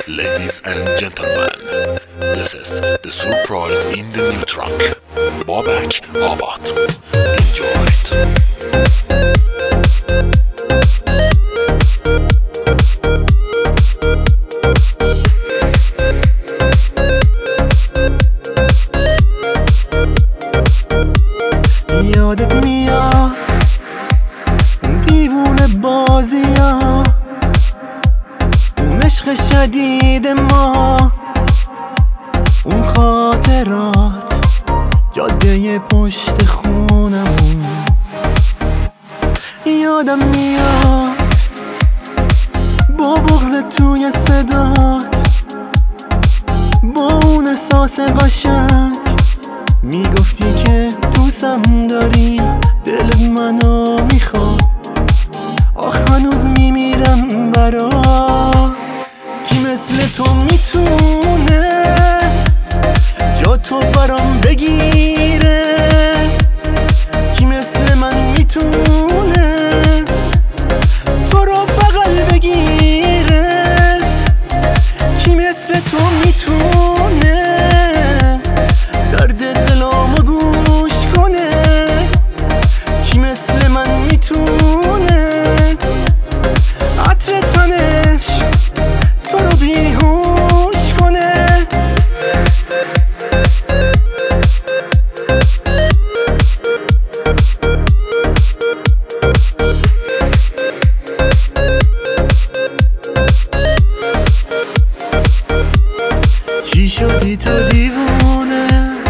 Ladies and gentlemen, this is the surprise in the new track, Babak Abad. Enjoy it. یادت میاد دیوونه بازی ها، اون عشق شدید ما، اون خاطرات جاده پشت خونمون. یادم میاد با بغض توی صدات، با اون احساس قشنگ میگفتی که دوستم داری، دلت منو میخواد، آخ هنوز میمیرم برات. کی مثل تو میتونه جا تو برام بگیره؟ کی مثل من میتونه تو رو بغل بگیره؟ کی مثل تو میتونه درد دلامو گوش کنه؟ کی مثل من میتونه عطر تنش تو رو بیهوش کنه؟ چی شدی تو دیوونه؟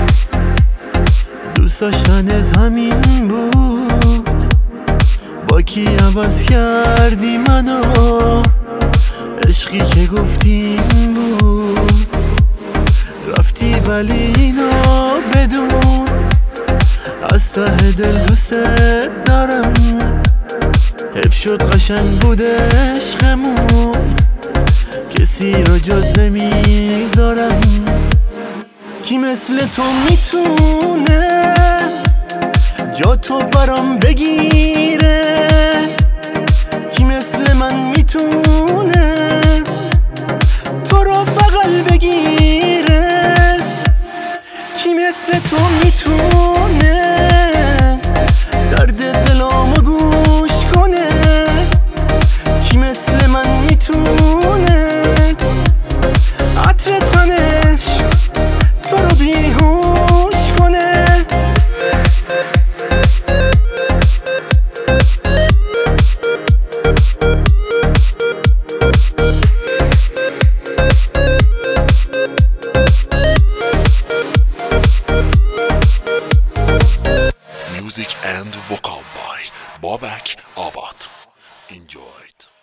دوست داشتنت همین بود؟ با کی عوض کردی منو؟ عشقی که گفتیم بود رفتی، ولی اینو بدون از ته دل دوست دارم. حیف شد قشنگ بود عشقمون، کسی رو جد نمیذارم. کی مثل تو میتونه جا تو برام بگیره؟ کی مثل من میتونه تو رو بغل بگیره؟ کی مثل تو میتونه درد دلامو گوش کنه؟ کی مثل من میتونه عطر تنش تو رو بیهوش کنه؟ Music and vocal by Babak Abad. Enjoy it.